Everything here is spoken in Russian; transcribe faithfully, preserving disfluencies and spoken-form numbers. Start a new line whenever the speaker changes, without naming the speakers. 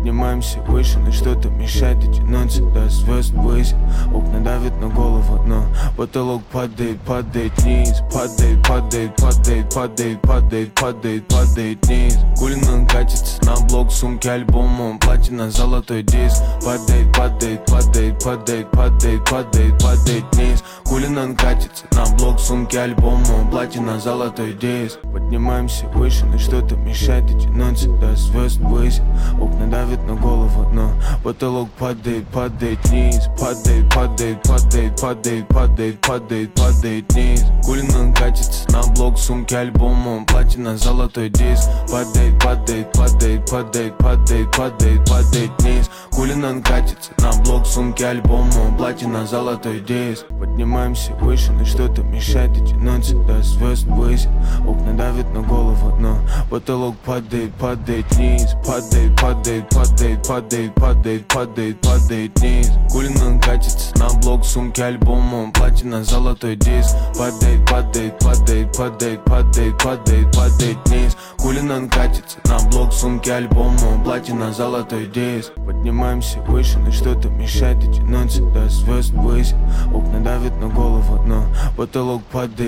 Поднимаемся выше, но что-то мешает дотянуться до звезд ввысь. Окна давят на голову, но потолок падает, падает вниз. Падает, падает, падает, падает, падает, падает, падает вниз. Кулин катится на блок, сумки, альбомом, платина, золотой диск. Падает, падает, падает, падает, падает, падает, падает вниз. Кулин катится на блок, сумки, альбомом, платина, золотой диск. Поднимаемся выше, но что-то мешает дотянуться до звезд ввысь. Окна давят на голову, но потолок падает, падает вниз. Падает, падает, падает, падает, падает, падает, падает вниз. Кулин катится на блок, сумки, альбомом, платина, золотой диск. Падает, падает, падает, падает, падает, падает, падает вниз. Кулин катится на блок, сумки, альбомом, платина, золотой диск. Поднимаемся выше, но что-то мешает дотянуться до звезд ввысь. Окна давят на голову, но потолок падает, падает вниз. Падает, падает, падает, падает, падает, падает, падает вниз. Кулин катится на блок, сумки, альбомом, платина, золотой диск. Падает, падает, падает, падает, падает, падает, падает вниз. Кулин катится на блок, сумки, альбомом, платина, золотой диск. Поднимаемся выше, но что-то мешает дотянуться до звезд ввысь. Окна давят на голову, но потолок падает.